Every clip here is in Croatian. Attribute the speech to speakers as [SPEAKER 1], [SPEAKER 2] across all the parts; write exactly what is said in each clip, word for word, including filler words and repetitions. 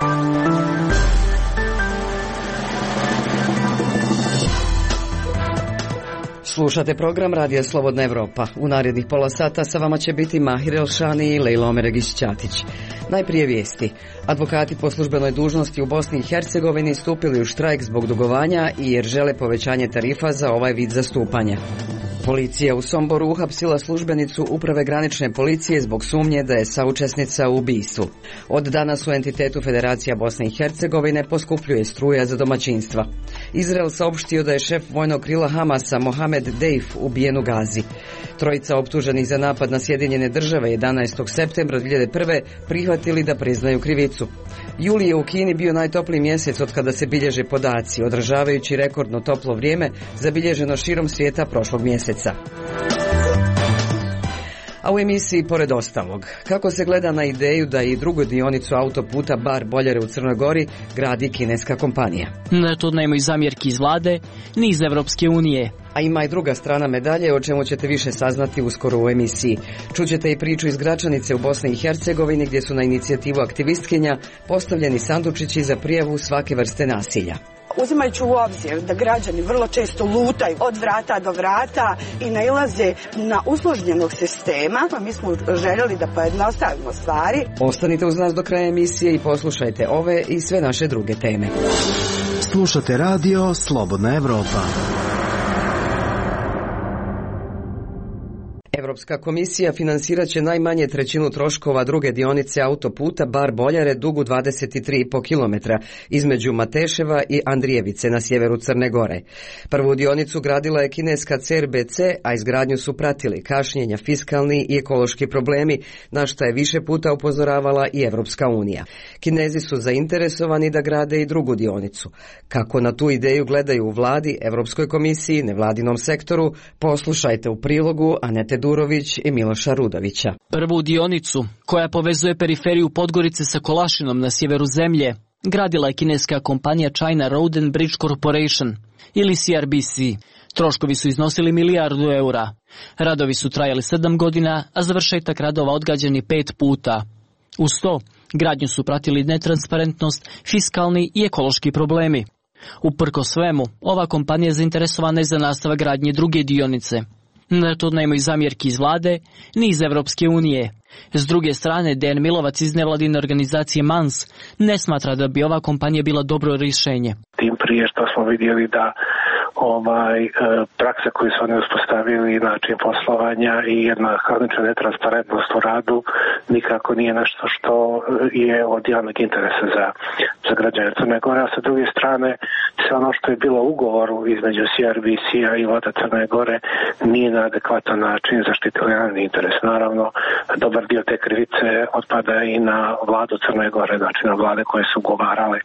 [SPEAKER 1] Slušate program Radija Slobodna Evropa. U narednih pola sata sa vama će biti Mahir Elšani i Lejla Omeregić-Ćatić. Najprije vijesti. Advokati po službenoj dužnosti u Bosni i Hercegovini stupili u štrajk zbog dugovanja i jer žele povećanje tarifa za ovaj vid zastupanja. Policija u Somboru uhapsila službenicu Uprave granične policije zbog sumnje da je saučesnica u ubistvu. Od danas u entitetu Federacija Bosne i Hercegovine poskupljuje struja za domaćinstva. Izrael saopštio da je šef vojnog krila Hamasa Mohamed Deif ubijen u Gazi. Trojica optuženih za napad na Sjedinjene države jedanaestog septembra dvije hiljade prve. prihvatili da priznaju krivicu. Juli je u Kini bio najtopliji mjesec od kada se bilježe podaci, odražavajući rekordno toplo vrijeme zabilježeno širom svijeta prošlog mjeseca. A u emisiji pored ostalog, kako se gleda na ideju da i drugu dionicu autoputa Bar-Boljare u Crnoj Gori gradi kineska kompanija.
[SPEAKER 2] Na to nemaju zamjerki iz vlade, ni iz Evropske unije.
[SPEAKER 1] A ima i druga strana medalje, o čemu ćete više saznati uskoro u emisiji. Čućete i priču iz Gračanice u Bosni i Hercegovini, gdje su na inicijativu aktivistkinja postavljeni sandučići za prijavu svake vrste nasilja.
[SPEAKER 3] Uzimajući u obzir da građani vrlo često lutaju od vrata do vrata i nailaze na usloženog sistema, pa mi smo željeli da pojednostavimo stvari.
[SPEAKER 1] Ostanite uz nas do kraja emisije i poslušajte ove i sve naše druge teme.
[SPEAKER 4] Slušate radio Slobodna Evropa.
[SPEAKER 1] Europska komisija finansirat će najmanje trećinu troškova druge dionice autoputa Bar-Boljare dugu dvadeset tri i po kilometra između Mateševa i Andrijevice na sjeveru Crne Gore. Prvu dionicu gradila je kineska C R B C, a izgradnju su pratili kašnjenja, fiskalni i ekološki problemi, na što je više puta upozoravala i Evropska unija. Kinezi su zainteresovani da grade i drugu dionicu. Kako na tu ideju gledaju u vladi, Europskoj komisiji, nevladinom sektoru, poslušajte u prilogu Anete Durović i Miloša Rudovića.
[SPEAKER 2] Prvu dionicu, koja povezuje periferiju Podgorice sa Kolašinom na sjeveru zemlje, gradila je kineska kompanija China Road and Bridge Corporation ili C R B C. Troškovi su iznosili milijardu eura. Radovi su trajali sedam godina, a završetak radova odgađani pet puta. Uz to, gradnju su pratili netransparentnost, fiskalni i ekološki problemi. Uprko svemu, ova kompanija zainteresovana je za nastavak gradnje druge dionice. Na to nemaju zamjerki iz vlade, ni iz Evropske unije. S druge strane, Dejan Milovac iz nevladine organizacije MANS ne smatra da bi ova kompanija bila dobro rješenje.
[SPEAKER 5] Tim prije što smo vidjeli da ovaj praksa koju su oni uspostavili, način poslovanja i jedna hronična netransparentnost u radu nikako nije nešto što je od javnog interesa za, za građane Crne Gore. A sa druge strane, sve ono što je bilo u ugovoru između C R B C-a i vlada Crne Gore nije na adekvatan način zaštitili javni interes. Naravno, dobar dio te krivice otpada i na vladu Crne Gore, znači na vlade koje su ugovarale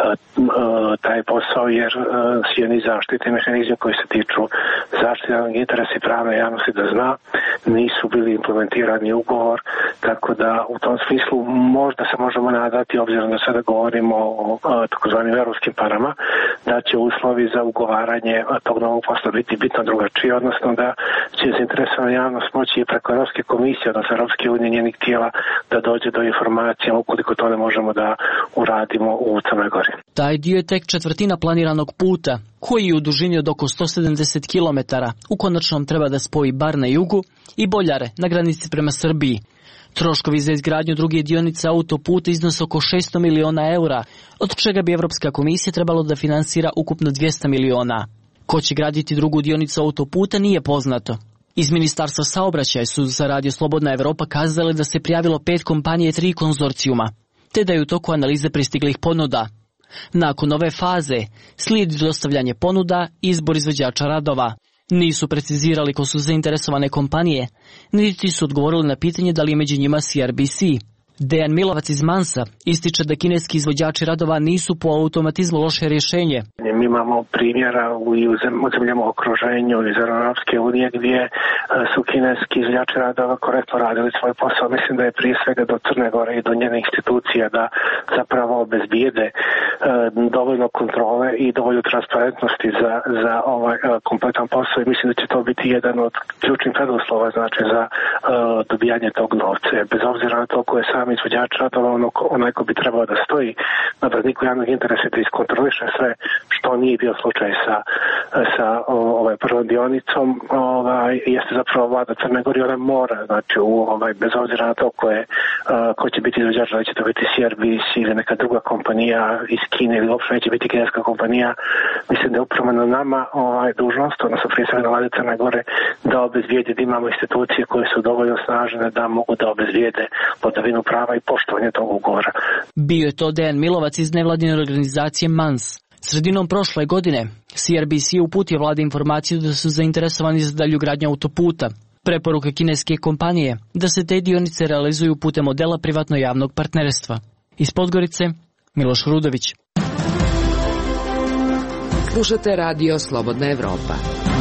[SPEAKER 5] taj posao, jer svi oni zaštitni mehanizmi koji se tiču zaštite javnog interesa i pravne javnosti da zna, nisu bili implementirani u ugovor, tako da u tom smislu možda se možemo nadati, obzirom da sada govorimo o takozvanim europskim parama, da će uslovi za ugovaranje tog novog posla biti bitno drugačiji, odnosno da će zainteresovana javnost moći i preko Europske komisije, odnosno Europske unije njenih tijela, da dođe do informacija ukoliko to ne možemo da uradimo u Crnoj Gori.
[SPEAKER 2] Taj dio je tek četvrtina planiranog puta, koji je u dužini od oko sto sedamdeset kilometara. U konačnom treba da spoji Bar na jugu i Boljare na granici prema Srbiji. Troškovi za izgradnju druge dionice autoputa iznose oko šesto miliona eura, od čega bi Evropska komisija trebalo da finansira ukupno dvjesto miliona. Ko će graditi drugu dionicu autoputa nije poznato. Iz Ministarstva saobraćaja su za Radio Slobodna Evropa kazali da se prijavilo pet kompanije i tri konzorcijuma, te da je u toku analize pristiglih ponuda. Nakon ove faze slijedi dostavljanje ponuda i izbor izvođača radova. Nisu precizirali ko su zainteresovane kompanije, niti su odgovorili na pitanje da li je među njima C R B C. Dejan Milovac iz Mansa ističe da kineski izvođači radova nisu po automatizmu loše rješenje.
[SPEAKER 5] Mi imamo primjera u zemljama okruženju iz Europske unije gdje su kineski izvođači radova korektno radili svoj posao. Mislim da je prije svega do Crne Gore i do njene institucija da zapravo obezbijede dovoljno kontrole i dovoljno transparentnosti za, za ovaj kompletan posao i mislim da će to biti jedan od ključnih preduslova znači za uh, dobijanje tog novca. Bez obzira na to ko je sam izvođač radova, ono, onaj ko bi trebao da stoji na brazniku javnog interesa da iskontroliše sve što nije bio slučaj sa, sa ovaj, prvom dionicom, ovaj, jeste zapravo vlada Crne Gore, ona mora, znači u, ovaj, bez obzira na to ko, je, uh, ko će biti izvođač, da će to biti C R B C ili neka druga kompanija iz Kine ili uopšte neće biti kineska kompanija, mislim da je upravo na nama ovaj, dužnost, odnosno prije svega na vlade Crne Gore, da obezbijede da imamo institucije koje su dovoljno snažne da mogu da obezbijede vladavinu prava i poštovanje tog ugovora.
[SPEAKER 2] Bio je to Dejan Milovac iz nevladine organizacije M A N S. Sredinom prošle godine C R B C je uputio vladi informaciju da su zainteresovani za dalju gradnju autoputa. Preporuka kineske kompanije da se te dionice realizuju putem modela privatno-javnog partnerstva. Iz Podgorice, Miloš Rudović.
[SPEAKER 1] Slušate radio Slobodna Evropa.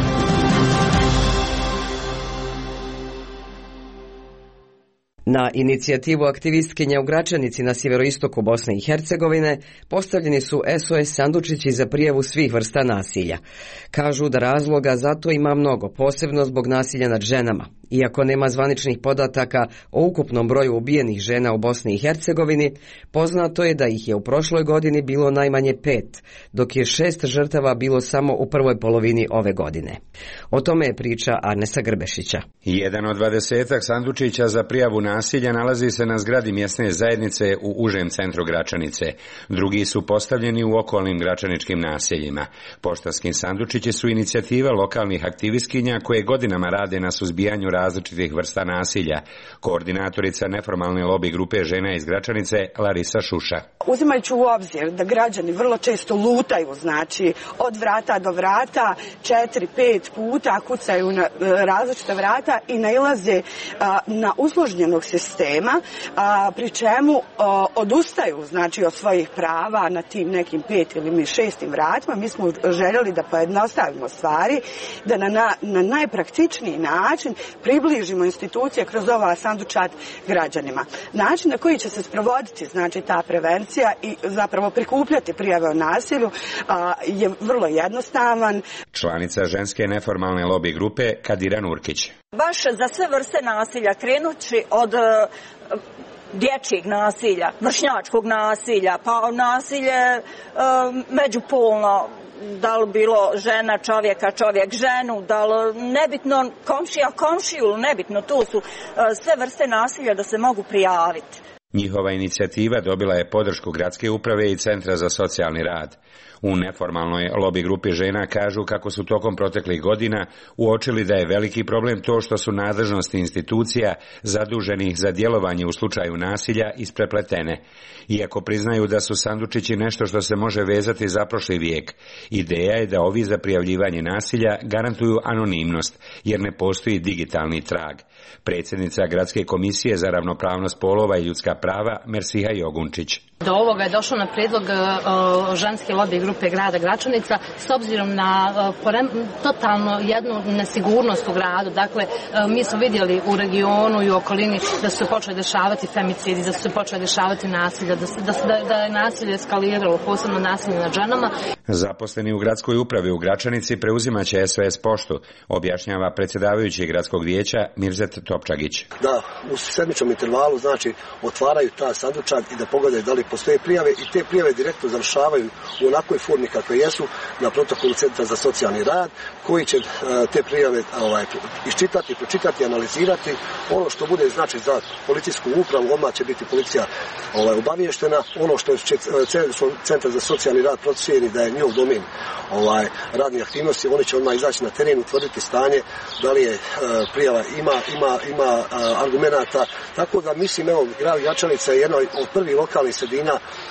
[SPEAKER 1] Na inicijativu aktivistkinja u Gračanici na sjeveroistoku Bosne i Hercegovine postavljeni su S O S sandučići za prijavu svih vrsta nasilja. Kažu da razloga za to ima mnogo, posebno zbog nasilja nad ženama. Iako nema zvaničnih podataka o ukupnom broju ubijenih žena u Bosni i Hercegovini, poznato je da ih je u prošloj godini bilo najmanje pet, dok je šest žrtava bilo samo u prvoj polovini ove godine. O tome je priča Arnesa Grbešića.
[SPEAKER 6] Jedan od dvadesetak sandučića za prijavu nasilja nalazi se na zgradi mjesne zajednice u užem centru Gračanice. Drugi su postavljeni u okolnim gračaničkim naseljima. Poštanski sandučići su inicijativa lokalnih aktivistkinja koje godinama rade na suzbijanju različitih vrsta nasilja. Koordinatorica neformalne lobby grupe žena iz Gračanice, Larisa Šuša.
[SPEAKER 3] Uzimajući u obzir da građani vrlo često lutaju, znači od vrata do vrata, četiri, pet puta kucaju na različita vrata i nailaze a, na usložnjenog sistema, a, pri čemu a, odustaju znači od svojih prava na tim nekim pet ili šestim vratima. Mi smo željeli da pojednostavimo stvari, da na, na, na najpraktičniji način približimo institucije kroz ova sandučat građanima. Način na koji će se sprovoditi znači ta prevencija i zapravo prikupljati prijave o nasilju a, je vrlo jednostavan.
[SPEAKER 6] Članica ženske neformalne lobby grupe Kadira Nurkić.
[SPEAKER 7] Baš za sve vrste nasilja, krenući od uh, dječjeg nasilja, vršnjačkog nasilja, pa nasilje uh, međupolno, da li bilo žena čovjeka, čovjek ženu, da li nebitno komšija komšiju, nebitno, tu su uh, sve vrste nasilja da se mogu prijaviti.
[SPEAKER 6] Njihova inicijativa dobila je podršku gradske uprave i Centra za socijalni rad. U neformalnoj lobby grupi žena kažu kako su tokom proteklih godina uočili da je veliki problem to što su nadležnosti institucija zaduženih za djelovanje u slučaju nasilja isprepletene. Iako priznaju da su sandučići nešto što se može vezati za prošli vijek, ideja je da ovi za prijavljivanje nasilja garantuju anonimnost, jer ne postoji digitalni trag. Predsjednica Gradske komisije za ravnopravnost polova i ljudska prava Mersiha Jogunčić.
[SPEAKER 8] Do ovoga je došlo na prijedlog uh, ženske lobby grupe grada Gračanica s obzirom na uh, porem, totalno jednu nesigurnost u gradu. Dakle, uh, mi smo vidjeli u regionu i u okolini da su se počeli dešavati femicidi, da su se počeli dešavati nasilja, da, se, da, da, da je nasilje eskaliralo, posebno nasilje nad ženama.
[SPEAKER 6] Zaposleni u gradskoj upravi u Gračanici preuzimaće S O S poštu, objašnjava predsjedavajući gradskog vijeća Mirzet Topčagić.
[SPEAKER 9] Da, u sedmičnom intervalu znači otvaraju ta sandučak i da pogledaju da li postoje prijave i te prijave direktno završavaju u onakvoj formi kakve jesu na protokolu Centra za socijalni rad, koji će uh, te prijave ovaj, iščitati, pročitati, analizirati. Ono što bude znači za policijsku upravu, odmah će biti policija ovaj, obaviještena. Ono što će Centar za socijalni rad procijeni da je njihov domen ovaj, radnih aktivnosti, oni će odmah izaći na teren, utvrditi stanje, da li je uh, prijava ima, ima, ima uh, argumenata. Tako da mislim, evo, grad Gračanica je jedna od prvih lokalnih sredina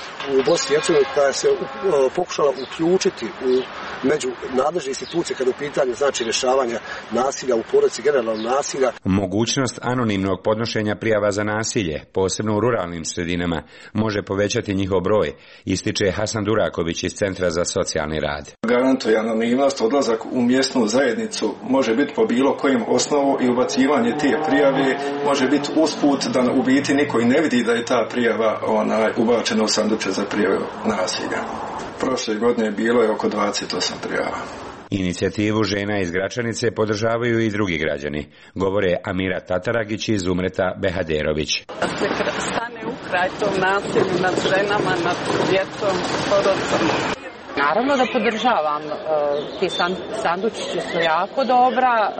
[SPEAKER 9] u Bosni i Hercegovini koja se uh, pokušala uključiti u među nadležne institucije kada u pitanju znači rješavanja nasilja u porodici, generalnog nasilja.
[SPEAKER 6] Mogućnost anonimnog podnošenja prijava za nasilje, posebno u ruralnim sredinama, može povećati njihov broj, ističe Hasan Duraković iz Centra za socijalni rad.
[SPEAKER 10] Garantuje anonimnost, odlazak u mjesnu zajednicu može biti po bilo kojem osnovu i ubacivanje te prijave može biti usput da u biti niko i ne vidi da je ta prijava onaj, ubačena ubačeno u sanduče za prijave nasilja. Prošle godine bilo je oko dvadeset osam prijava.
[SPEAKER 6] Inicijativu žena iz Gračanice podržavaju i drugi građani, govore Amira Tataragić i Zumreta Behaderović.
[SPEAKER 11] Da se stane u kraj tom nasilju nad ženama, nad djecom, porodicama.
[SPEAKER 12] Naravno da podržavam. Ti sandučići su jako dobra,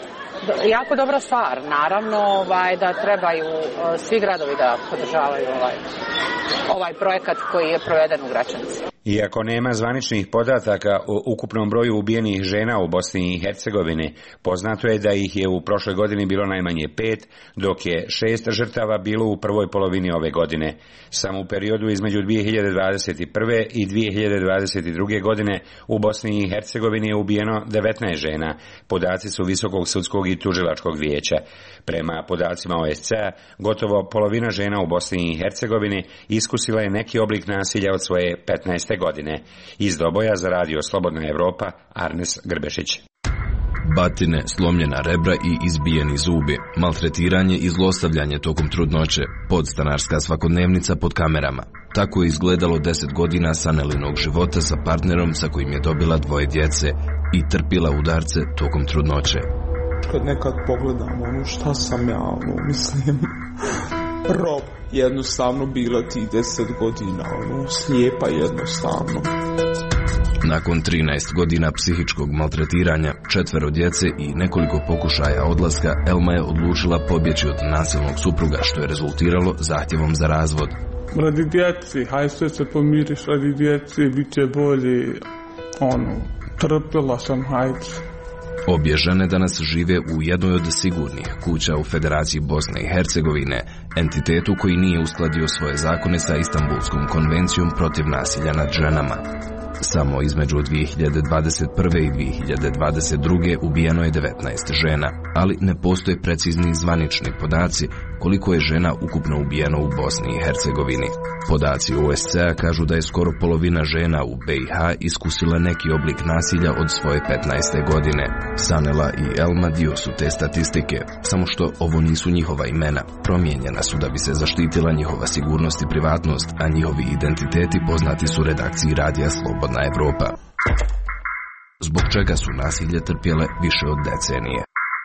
[SPEAKER 12] jako dobra stvar. Naravno ovaj, da trebaju svi gradovi da podržavaju ovaj, ovaj projekat koji je proveden u Gračanici.
[SPEAKER 6] Iako nema zvaničnih podataka o ukupnom broju ubijenih žena u Bosni i Hercegovini, poznato je da ih je u prošloj godini bilo najmanje pet, dok je šest žrtava bilo u prvoj polovini ove godine. Samo u periodu između dvije hiljade dvadeset prve i dvije hiljade dvadeset druge godine u Bosni i Hercegovini je ubijeno devetnaest žena. Podaci su Visokog sudskog i tužilačkog vijeća. Prema podacima O S C-a, gotovo polovina žena u Bosni i Hercegovini iskusila je neki oblik nasilja od svoje petnaeste godine. Iz Doboja za radio Slobodna Evropa, Arnes Grbešić.
[SPEAKER 13] Batine, slomljena rebra i izbijeni zubi, maltretiranje i zlostavljanje tokom trudnoće, podstanarska svakodnevnica pod kamerama. Tako je izgledalo deset godina Sanelinog života sa partnerom sa kojim je dobila dvoje djece i trpila udarce tokom trudnoće.
[SPEAKER 14] Kad nekad pogledam ono šta sam ja, ono, mislim, rob, jednostavno bila ti deset godina, ono, slijepa jednostavno.
[SPEAKER 13] Nakon trinaest godina psihičkog maltretiranja, četvero djece i nekoliko pokušaja odlaska, Elma je odlučila pobjeći od nasilnog supruga, što je rezultiralo zahtjevom za razvod.
[SPEAKER 14] Radi djeci, hajde sve se pomiriš, radi djeci, bit će bolje, ono, trpila sam, hajde.
[SPEAKER 13] Obje žene danas žive u jednoj od sigurnih kuća u Federaciji Bosne i Hercegovine, entitetu koji nije uskladio svoje zakone sa Istanbulskom konvencijom protiv nasilja nad ženama. Samo između dvije hiljade dvadeset prve i dvije hiljade dvadeset druge ubijeno je devetnaest žena, ali ne postoje precizni zvanični podaci koliko je žena ukupno ubijeno u Bosni i Hercegovini. Podaci O S C-a kažu da je skoro polovina žena u B i H iskusila neki oblik nasilja od svoje petnaeste godine. Sanela i Elma dio su te statistike, samo što ovo nisu njihova imena. Promijenjena su da bi se zaštitila njihova sigurnost i privatnost, a njihovi identiteti poznati su redakciji radija Slobodna Evropa. Zbog čega su nasilje trpjele više od decenije.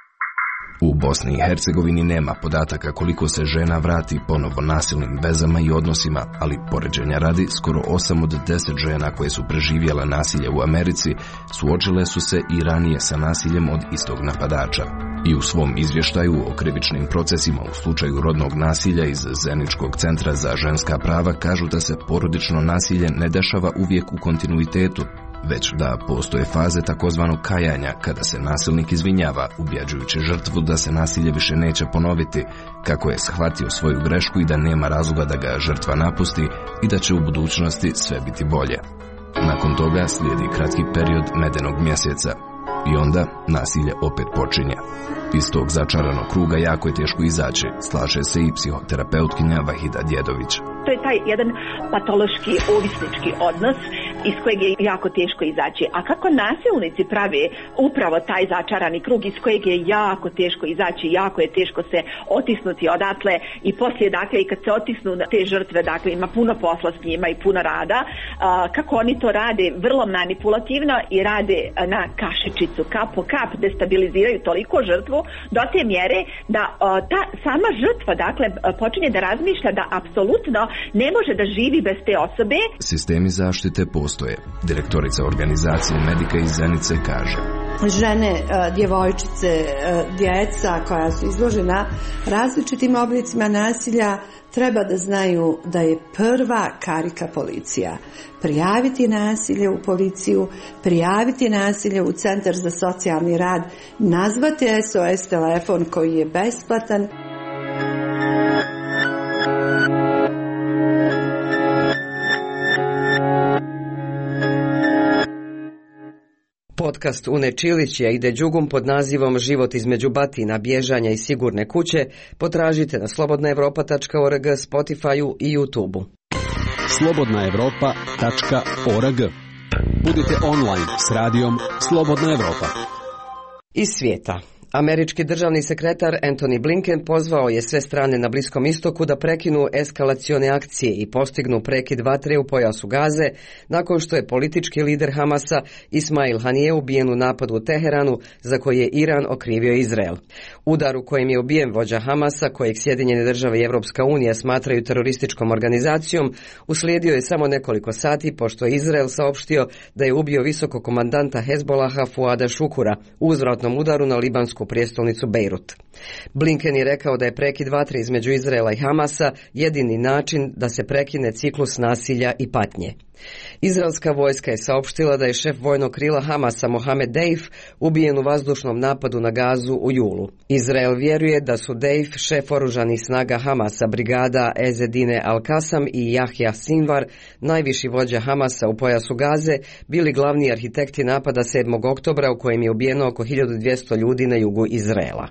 [SPEAKER 13] U Bosni i Hercegovini nema podataka koliko se žena vrati ponovo nasilnim vezama i odnosima, ali poređenja radi, skoro osam od deset žena koje su preživjele nasilje u Americi suočile su se i ranije sa nasiljem od istog napadača. I u svom izvještaju o krivičnim procesima u slučaju rodnog nasilja iz Zeničkog centra za ženska prava kažu da se porodično nasilje ne dešava uvijek u kontinuitetu, već da postoje faze takozvanog kajanja kada se nasilnik izvinjava, ubjeđujući žrtvu da se nasilje više neće ponoviti, kako je shvatio svoju grešku i da nema razloga da ga žrtva napusti i da će u budućnosti sve biti bolje. Nakon toga slijedi kratki period medenog mjeseca i onda nasilje opet počinje. Iz tog začaranog kruga jako je teško izaći, slaže se i psihoterapeutkinja Vahida Djedović.
[SPEAKER 15] To je taj jedan patološki, ovisnički odnos iz kojeg je jako teško izaći. A kako nasilnici prave upravo taj začarani krug iz kojeg je jako teško izaći, jako je teško se otisnuti odatle i poslije, dakle, i kad se otisnu te žrtve, dakle, ima puno posla s njima i puno rada, a, kako oni to rade vrlo manipulativno i rade na kašičicu, kap po kap, destabiliziraju toliko žrtvu do te mjere da a, ta sama žrtva, dakle, počinje da razmišlja da apsolutno ne može da živi bez te osobe.
[SPEAKER 13] Sistemi zaštite postoje. Direktorica organizacije Medika iz Zenice kaže:
[SPEAKER 16] žene, djevojčice, djeca koja su izložena različitim oblicima nasilja treba da znaju da je prva karika policija. Prijaviti nasilje u policiju, prijaviti nasilje u Centar za socijalni rad, nazvati S O S telefon koji je besplatan.
[SPEAKER 1] Podcast Une Čilića ide đugum pod nazivom Život između batina, bježanja i sigurne kuće potražite na slobodna evropa tačka org, Spotify-u i YouTube-u.
[SPEAKER 17] slobodna evropa tačka org. Budite online s radijom Slobodna Evropa.
[SPEAKER 1] Iz svijeta. Američki državni sekretar Antony Blinken pozvao je sve strane na Bliskom istoku da prekinu eskalacione akcije i postignu prekid vatre u pojasu Gaze nakon što je politički lider Hamasa Ismail Hanije ubijen u napadu u Teheranu za koji je Iran okrivio Izrael. Udar u kojem je ubijen vođa Hamasa, kojeg Sjedinjene države i Europska unija smatraju terorističkom organizacijom, uslijedio je samo nekoliko sati pošto je Izrael saopštio da je ubio visokog komandanta Hezbolaha Fuada Šukura u uzvratnom udaru na libansku prijestolnicu Bejrut. Blinken je rekao da je prekid vatre između Izraela i Hamasa jedini način da se prekine ciklus nasilja i patnje. Izraelska vojska je saopštila da je šef vojnog krila Hamasa Mohamed Deif ubijen u vazdušnom napadu na Gazu u julu. Izrael vjeruje da su Deif, šef oružanih snaga Hamasa brigada Ezedine Al-Kasam i Jahja Sinvar, najviši vođa Hamasa u pojasu Gaze, bili glavni arhitekti napada sedmog oktobra u kojem je ubijeno oko hiljadu dvjesto ljudi na jugu Izraela.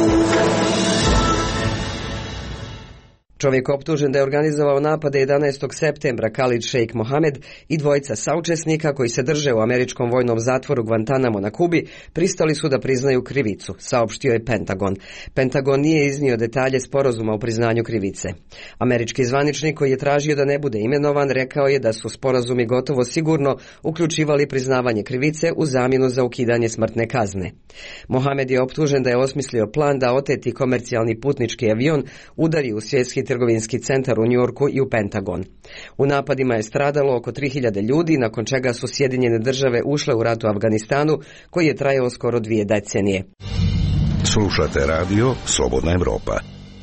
[SPEAKER 1] Čovjek optužen da je organizovao napade jedanaestog septembra, Khalid Sheikh Mohamed, i dvojica saučesnika koji se drže u američkom vojnom zatvoru Guantanamo na Kubi, pristali su da priznaju krivicu, saopštio je Pentagon. Pentagon nije iznio detalje sporazuma o priznanju krivice. Američki zvaničnik koji je tražio da ne bude imenovan rekao je da su sporazumi gotovo sigurno uključivali priznavanje krivice u zamjenu za ukidanje smrtne kazne. Mohamed je optužen da je osmislio plan da oteti komercijalni putnički avion udari u svjetski trgovinski centar u Njujorku i u Pentagon. U napadima je stradalo oko tri hiljade ljudi, nakon čega su Sjedinjene države ušle u rat u Afganistanu, koji je trajao skoro dvije decenije.
[SPEAKER 18] Slušate radio Slobodna Evropa.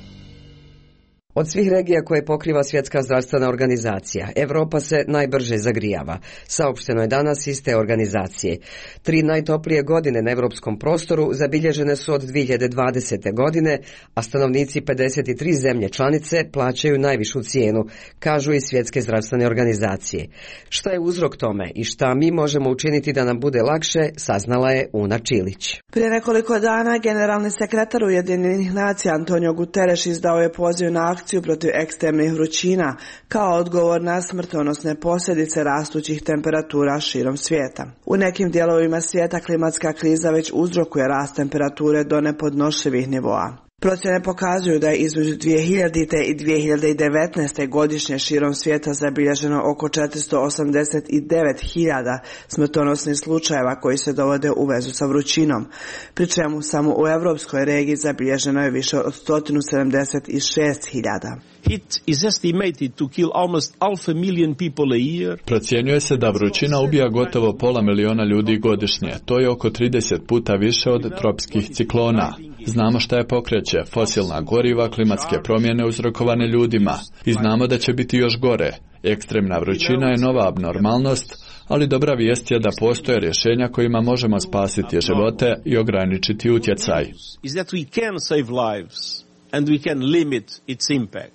[SPEAKER 1] Od svih regija koje pokriva Svjetska zdravstvena organizacija, Evropa se najbrže zagrijava. Saopšteno je danas iz te organizacije. Tri najtoplije godine na evropskom prostoru zabilježene su od dvije hiljade dvadesete. godine, a stanovnici pedeset tri zemlje članice plaćaju najvišu cijenu, kažu iz Svjetske zdravstvene organizacije. Šta je uzrok tome i šta mi možemo učiniti da nam bude lakše, saznala je Una Čilić.
[SPEAKER 19] Prije nekoliko dana generalni sekretar Ujedinjenih nacija Antonio Guterres izdao je poziv na akciju protiv ekstremnih vrućina kao odgovor na smrtonosne posljedice rastućih temperatura širom svijeta. U nekim dijelovima svijeta klimatska kriza već uzrokuje rast temperature do nepodnošljivih nivoa. Procjene pokazuju da je između dvije hiljadite. i dvije hiljade devetnaeste. godišnje širom svijeta zabilježeno oko četiristo osamdeset devet hiljada smrtonosnih slučajeva koji se dovode u vezu sa vrućinom, pri čemu samo u europskoj regiji zabilježeno je više od sto sedamdeset šest hiljada.
[SPEAKER 20] It is estimated to kill almost half a million people a year.
[SPEAKER 21] Procjenjuje se da vrućina ubija gotovo pola miliona ljudi godišnje. To je oko trideset puta više od tropskih ciklona. Znamo šta je pokreće, fosilna goriva, klimatske promjene uzrokovane ljudima. I znamo da će biti još gore. Ekstremna vrućina je nova abnormalnost, ali dobra vijest je da postoje rješenja kojima možemo spasiti živote i ograničiti utjecaj.
[SPEAKER 20] Is that we can save lives and we can limit its impact.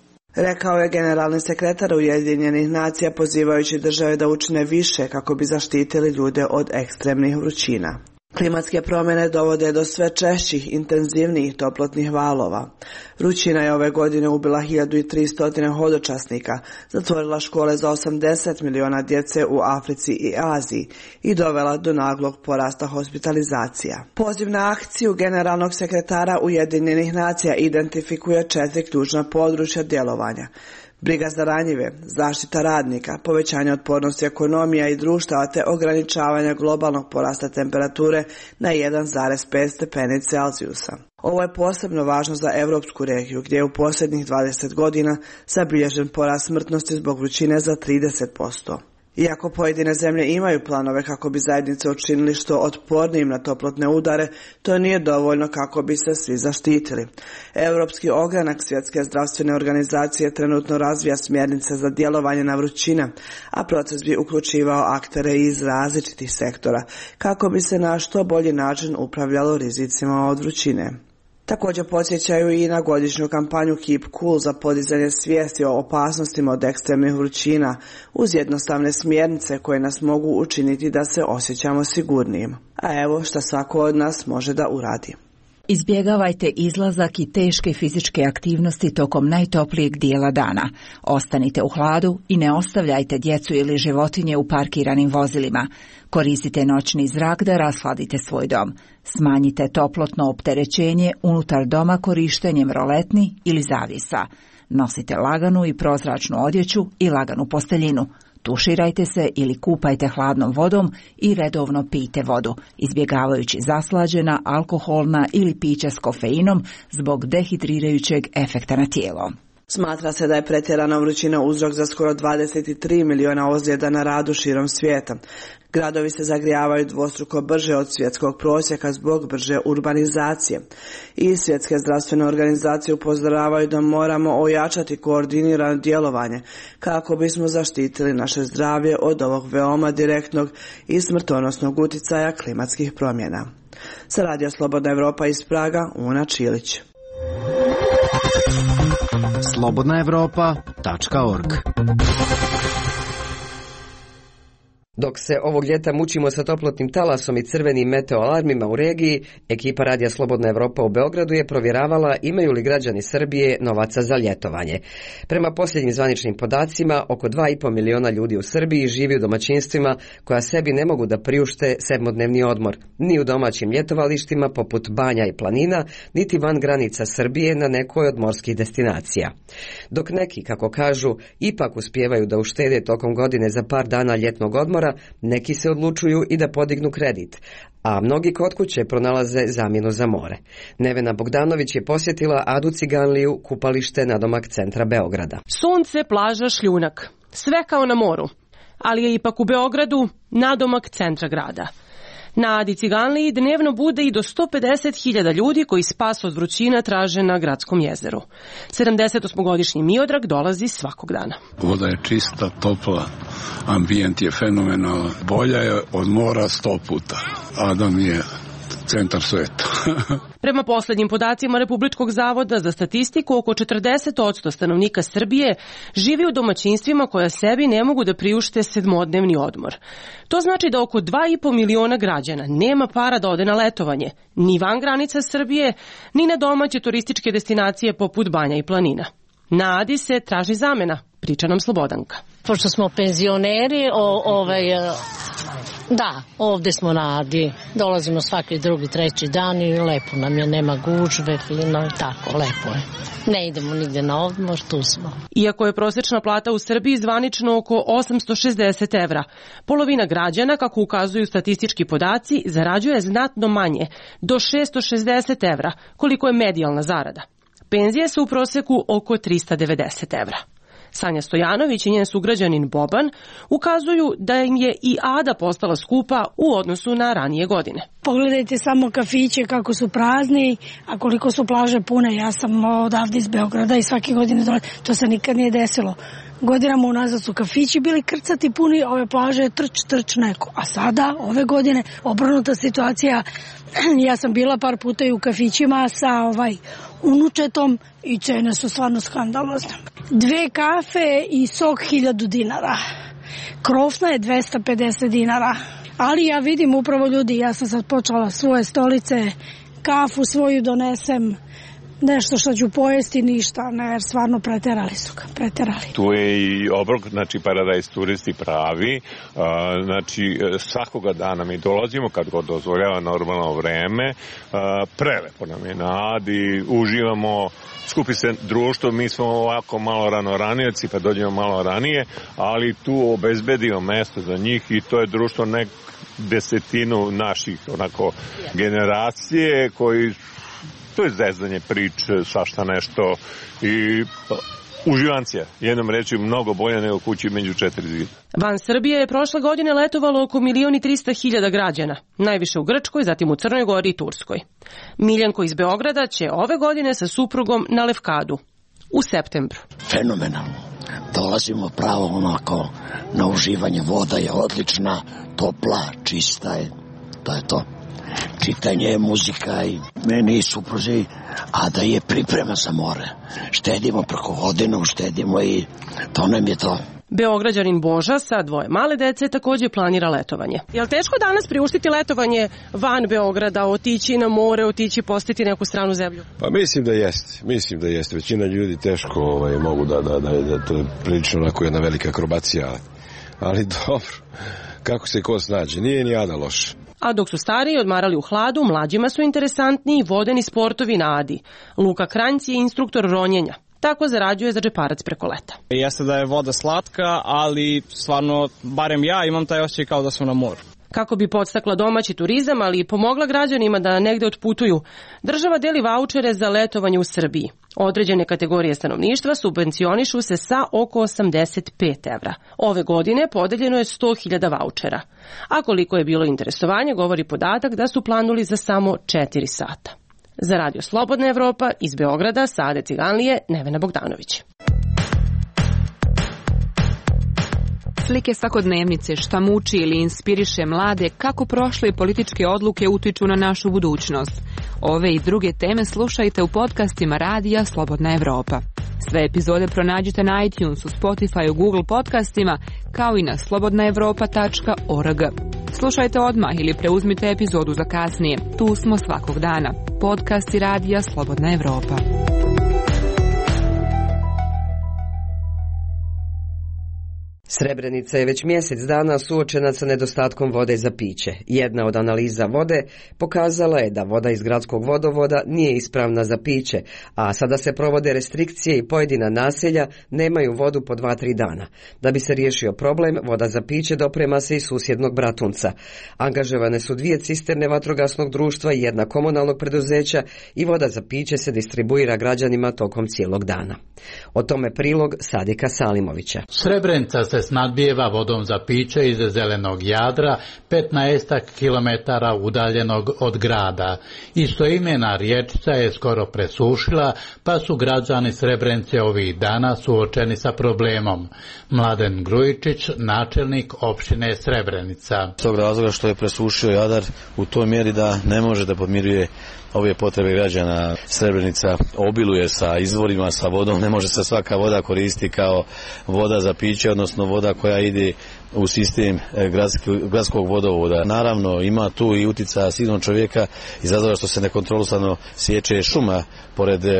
[SPEAKER 19] Rekao je generalni sekretar Ujedinjenih nacija pozivajući države da učine više kako bi zaštitili ljude od ekstremnih vrućina. Klimatske promjene dovode do sve češćih, intenzivnijih toplotnih valova. Vrućina je ove godine ubila hiljadu tristo hodočasnika, zatvorila škole za osamdeset miliona djece u Africi i Aziji i dovela do naglog porasta hospitalizacija. Poziv na akciju generalnog sekretara Ujedinjenih nacija identifikuje četiri ključna područja djelovanja: briga za ranjive, zaštita radnika, povećanje otpornosti ekonomija i društava te ograničavanja globalnog porasta temperature na jedan zarez pet stepeni Celzijusa. Ovo je posebno važno za europsku regiju gdje je u posljednjih dvadeset godina zabilježen porast smrtnosti zbog vrućine za trideset posto. Iako pojedine zemlje imaju planove kako bi zajednice učinili što otpornijim na toplotne udare, to nije dovoljno kako bi se svi zaštitili. Europski ogranak Svjetske zdravstvene organizacije trenutno razvija smjernice za djelovanje na vrućine, a proces bi uključivao aktere iz različitih sektora kako bi se na što bolji način upravljalo rizicima od vrućine. Također podsjećaju i na godišnju kampanju Keep Cool za podizanje svijesti o opasnostima od ekstremnih vrućina uz jednostavne smjernice koje nas mogu učiniti da se osjećamo sigurnijim. A evo šta svako od nas može da uradi.
[SPEAKER 4] Izbjegavajte izlazak i teške fizičke aktivnosti tokom najtoplijeg dijela dana. Ostanite u hladu i ne ostavljajte djecu ili životinje u parkiranim vozilima. Koristite noćni zrak da rashladite svoj dom. Smanjite toplotno opterećenje unutar doma korištenjem roletni ili zavjesa. Nosite laganu i prozračnu odjeću i laganu posteljinu. Tuširajte se ili kupajte hladnom vodom i redovno pijte vodu, izbjegavajući zaslađena, alkoholna ili pića s kofeinom zbog dehidrirajućeg efekta na tijelo.
[SPEAKER 19] Smatra se da je pretjerana vrućina uzrok za skoro dvadeset tri miliona ozljeda na radu širom svijeta. Gradovi se zagrijavaju dvostruko brže od svjetskog prosjeka zbog brže urbanizacije. I svjetske zdravstvene organizacije upozoravaju da moramo ojačati koordinirano djelovanje kako bismo zaštitili naše zdravlje od ovog veoma direktnog i smrtonosnog utjecaja klimatskih promjena. Sa Radio Slobodna Evropa iz Praga, Una Čilić.
[SPEAKER 17] slobodna evropa tačka org.
[SPEAKER 1] Dok se ovog ljeta mučimo sa toplotnim talasom i crvenim meteoalarmima u regiji, ekipa Radija Slobodna Evropa u Beogradu je provjeravala imaju li građani Srbije novaca za ljetovanje. Prema posljednjim zvaničnim podacima, oko dva i po miliona ljudi u Srbiji živi u domaćinstvima koja sebi ne mogu da priušte sedmodnevni odmor, ni u domaćim ljetovalištima poput banja i planina, niti van granica Srbije na nekoj od morskih destinacija. Dok neki, kako kažu, ipak uspijevaju da uštede tokom godine za par dana ljetnog odmora, neki se odlučuju i da podignu kredit, a mnogi kod kuće pronalaze zamjenu za more. Nevena Bogdanović je posjetila Adu Ciganliju, kupalište nadomak centra Beograda.
[SPEAKER 22] Sunce, plaža, šljunak, sve kao na moru, ali je ipak u Beogradu nadomak centra grada. Na Adi Ciganliji dnevno bude i do sto pedeset hiljada ljudi koji spas od vrućina traže na gradskom jezeru. sedamdesetosmogodišnji Miodrag dolazi svakog dana.
[SPEAKER 23] Voda je čista, topla, ambijent je fenomenalan, bolja je od mora sto puta. Adam je centar sveta.
[SPEAKER 22] Prema posljednjim podacima Republičkog zavoda za statistiku, oko četrdeset posto stanovnika Srbije živi u domaćinstvima koja sebi ne mogu da priušte sedmodnevni odmor. To znači da oko dva i po miliona građana nema para da ode na letovanje, ni van granica Srbije, ni na domaće turističke destinacije poput banja i planina. Na Adi se traži zamena, priča nam Slobodanka.
[SPEAKER 24] Pošto smo penzioneri, o, ovaj, da, ovdje smo na Adi, dolazimo svaki drugi, treći dan i lepo nam je, nema gužve, fino i tako, lepo je. Ne idemo nigde na odmor, tu smo.
[SPEAKER 22] Iako je prosječna plata u Srbiji zvanično oko osamsto šezdeset evra, polovina građana, kako ukazuju statistički podaci, zarađuje znatno manje, do šesto šezdeset evra, koliko je medijalna zarada. Penzije su u prosjeku oko trista devedeset evra. Sanja Stojanović i njen sugrađanin Boban ukazuju da im je i Ada postala skupa u odnosu na ranije godine.
[SPEAKER 25] Pogledajte samo kafiće kako su prazni, a koliko su plaže pune. Ja sam odavde iz Beograda i svake godine dolazim. To se nikad nije desilo. Godinama unazad su kafići bili krcati puni, ove plaže trč, trč neko. A sada, ove godine, obrnuta situacija. Ja sam bila par puta i u kafićima sa ovaj unučetom i cene su stvarno skandalozne. Dve kafe i sok hiljadu dinara. Krofna je dvesta pedeset dinara. Ali ja vidim upravo ljudi, ja sam sad počela svoje stolice, kafu svoju donesem, nešto što ću pojesti, ništa, ne, jer stvarno preterali su ga, preterali.
[SPEAKER 26] Tu je i obrok, znači Paradise turisti pravi, a, znači svakoga dana mi dolazimo kad god dozvoljava normalno vreme, a, prelepo nam je na Adi, uživamo, skupi se društvo, mi smo ovako malo rano ranioci pa dođemo malo ranije, ali tu obezbedimo mesto za njih i to je društvo nek desetinu naših onako generacije koji to je zezanje priče, svašta nešto i uživancija. Jednom reći mnogo bolje nego kući među četiri zida.
[SPEAKER 22] Van Srbije je prošle godine letovalo oko milion i trista hiljada građana, najviše u Grčkoj, zatim u Crnoj Gori i Turskoj. Miljanko iz Beograda će ove godine sa suprugom na Lefkadu u septembru.
[SPEAKER 27] Fenomenalno. Dolazimo pravo onako na uživanje, voda je odlična, topla, čista je, to je to. Čitanje, muzika i meni i supruzi, a da je priprema za more. Štedimo preko godinu, štedimo i to nam je to.
[SPEAKER 22] Beograđanin Boža sa dvoje male dece također planira letovanje. Je li teško danas priuštiti letovanje van Beograda, otići na more, otići postiti neku stranu zemlju?
[SPEAKER 2] Pa mislim da jeste, mislim da jeste. Većina ljudi teško ovaj, mogu da, da, da, da to je prilično onako jedna velika akrobacija, ali dobro, kako se ko snađe, nije ni Ada loš.
[SPEAKER 22] A dok su stariji odmarali u hladu, mlađima su interesantni vodeni sportovi na Adi. Luka Kranjc je instruktor ronjenja. Tako zarađuje za džeparac preko leta.
[SPEAKER 3] Jeste da je voda slatka, ali stvarno, barem ja imam taj osjećaj kao da smo na moru.
[SPEAKER 22] Kako bi podstakla domaći turizam, ali i pomogla građanima da negde otputuju, država deli vaučere za letovanje u Srbiji. Određene kategorije stanovništva subvencionišu se sa oko osamdeset pet evra. Ove godine podeljeno je sto hiljada vaučera. A koliko je bilo interesovanje, govori podatak da su planuli za samo četiri sata. Za Radio Slobodna Evropa iz Beograda, sa Ade Ciganlije, Nevena Bogdanović.
[SPEAKER 5] Slike svakodnevnice, šta muči ili inspiriše mlade, kako prošle političke odluke utiču na našu budućnost. Ove i druge teme slušajte u podcastima Radija Slobodna Evropa. Sve epizode pronađite na iTunesu, Spotify, Google podcastima, kao i na slobodna evropa tačka org. Slušajte odmah ili preuzmite epizodu za kasnije. Tu smo svakog dana. Podcasti Radija Slobodna Evropa.
[SPEAKER 1] Srebrenica je već mjesec dana suočena sa nedostatkom vode za piće. Jedna od analiza vode pokazala je da voda iz gradskog vodovoda nije ispravna za piće, a sada se provode restrikcije i pojedina naselja nemaju vodu po dva tri dana. Da bi se riješio problem, voda za piće doprema se iz susjednog Bratunca. Angažovane su dvije cisterne vatrogasnog društva i jedna komunalnog preduzeća i voda za piće se distribuira građanima tokom cijelog dana. O tome prilog Sadika Salimovića.
[SPEAKER 7] Srebrenica se snadbijeva vodom za piće iz zelenog Jadra, petnaestak kilometara udaljenog od grada. Istoimena riječica je skoro presušila, pa su građani Srebrenice ovih dana suočeni sa problemom. Mladen Grujičić, načelnik opštine Srebrenica.
[SPEAKER 8] S tog razloga što je presušio Jadar u toj mjeri da ne može da podmiruje ove potrebe građana. Srebrenica obiluje sa izvorima, sa vodom, ne može se svaka voda koristiti kao voda za piće, odnosno voda koja ide u sistem gradskog vodovoda. Naravno, ima tu i utjecaja silnog čovjeka iz razloga što se nekontrolisano sječe šuma pored e,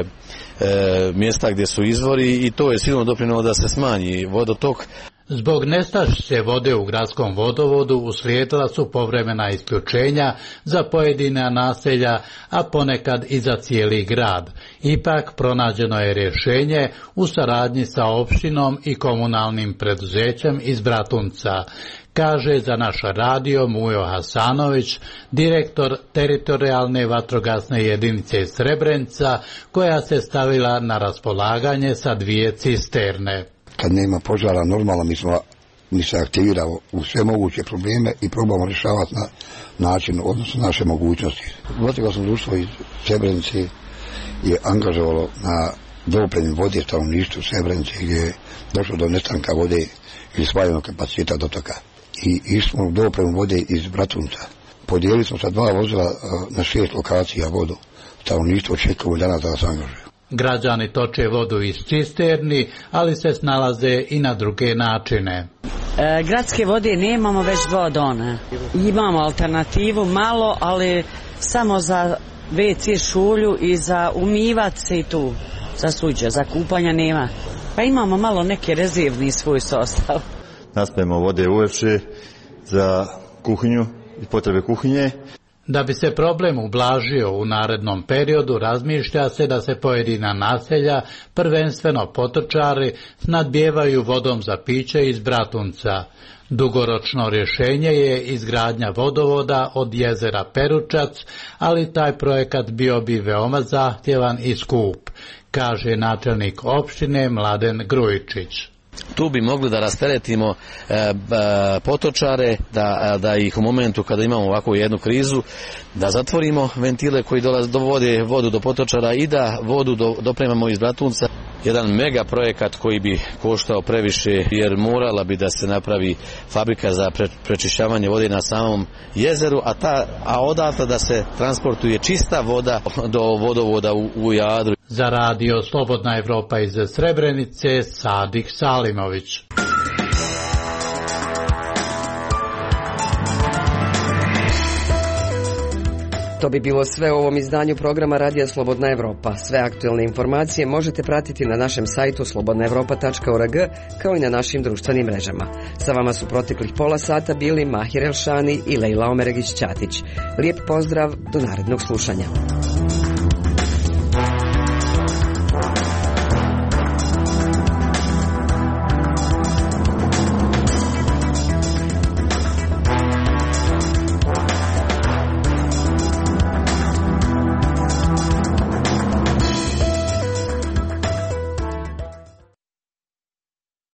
[SPEAKER 8] mjesta gdje su izvori i to je silno doprinijelo da se smanji vodotok.
[SPEAKER 7] Zbog nestašice vode u gradskom vodovodu uslijedila su povremena isključenja za pojedina naselja, a ponekad i za cijeli grad. Ipak pronađeno je rješenje u saradnji sa opštinom i komunalnim preduzećem iz Bratunca, kaže za naš radio Mujo Hasanović, direktor teritorijalne vatrogasne jedinice Srebrenica, koja se stavila na raspolaganje sa dvije cisterne.
[SPEAKER 9] Kad nema požara, normalno mi, smo, mi se aktiviramo u sve moguće probleme i probamo rješavati na način, odnosno naše mogućnosti. Vatrogasno društvo iz Srebrenice je angažovalo na dopremu vode stanovništvu Srebrenice gdje je došlo do nestanka vode ili smanjenog kapaciteta dotoka. I išli smo u dopremu vode iz Bratunca. Podijelili smo sa dva vozila na šest lokacija vodu. Stanovništvo očekuje danas da nas angažuje.
[SPEAKER 7] Građani toče vodu iz cisterni, ali se snalaze i na druge načine.
[SPEAKER 10] E, gradske vode nemamo već dva dana. Imamo alternativu malo, ali samo za ve ce šulju i za umivat se i tu, za suđe, za kupanja nema. Pa imamo malo neke rezervni svoj sastav.
[SPEAKER 28] Naspajemo vode uveče za kuhinju i potrebe kuhinje.
[SPEAKER 7] Da bi se problem ublažio u narednom periodu, razmišlja se da se pojedina naselja, prvenstveno potočari, snadbijevaju vodom za piće iz Bratunca. Dugoročno rješenje je izgradnja vodovoda od jezera Peručac, ali taj projekat bio bi veoma zahtjevan i skup, kaže načelnik opštine Mladen Grujičić.
[SPEAKER 8] Tu bi mogli da rasteretimo e, potočare, da, da ih u momentu kada imamo ovakvu jednu krizu, da zatvorimo ventile koji dolaze, dovode vodu do potočara i da vodu do, dopremamo iz Bratunca. Jedan mega projekat koji bi koštao previše, jer morala bi da se napravi fabrika za pre, prečišćavanje vode na samom jezeru, a, ta, a odatle da se transportuje čista voda do vodovoda u, u Jadru.
[SPEAKER 7] Za radio Slobodna Evropa iz Srebrenice, Sadik Salimović.
[SPEAKER 1] To bi bilo sve u ovom izdanju programa Radija Slobodna Evropa. Sve aktualne informacije možete pratiti na našem sajtu slobodna evropa tačka org kao i na našim društvenim mrežama. Sa vama su proteklih pola sata bili Mahir Elšani i Lejla Omeregić-Ćatić. Lijep pozdrav, do narednog slušanja.